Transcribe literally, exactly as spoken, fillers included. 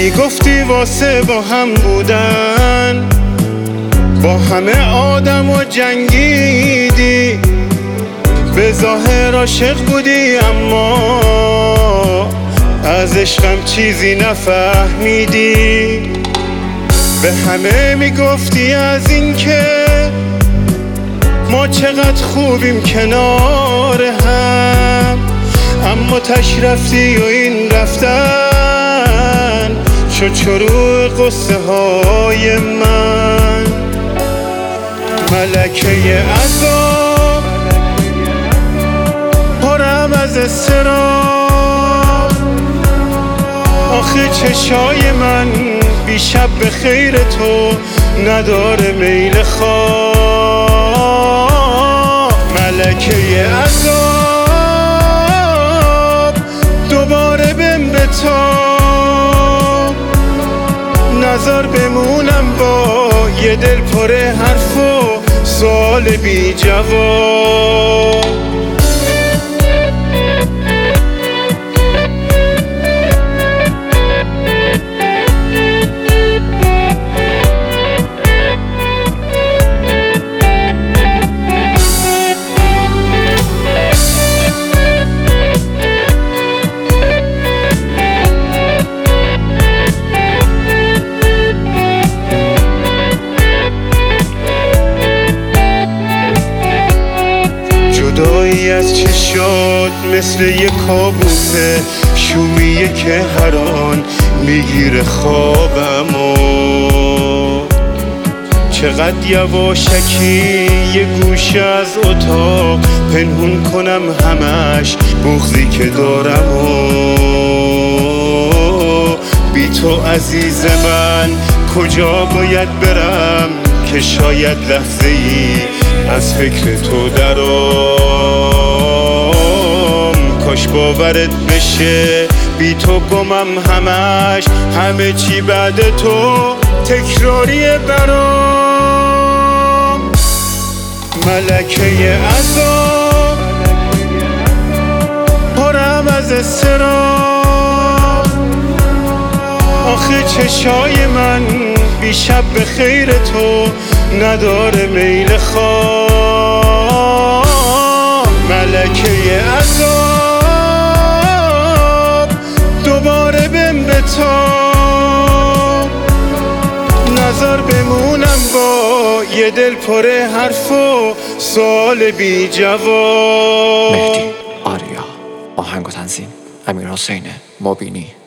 میگفتی واسه با هم بودن با همه آدم و جنگیدی، به ظاهر عاشق بودی اما از عشقم چیزی نفهمیدی. به همه میگفتی از این که ما چقدر خوبیم کنار هم، اما تش رفتی و این رفتن شد شروع قصه های من. ملکه عذاب پرم از اضطراب، آخه چشای من بی شب به خیر تو نداره میل خواب. ملکه عذاب دوباره بهم بتاب، نظر بمونم با یه دل پر حرف و سوال بی جواب. جدایی از چشات مثل یه کابوسه شومیه که هر آن میگیره خوابمو. چقدر یواشکی یه گوشه از اتاق پنهون کنم همش بغضی که دارم و بی تو عزیز من کجا باید برم که شاید لحظه ای از فکر تو درام. کاش باورت بشه بی تو گمم همش، همه چی بعد تو تکراریه برام. ملکه عذاب پرم از اضطراب، آخه چشای من بی شب به خیر تو نداره میل خواب. ملکه عذاب دوباره بهم بتاب، نظر بمونم با یه دل پر حرف و سوال بی جواب. مهدی آریا، آهنگ و تنظیم امیر حسین مبینی.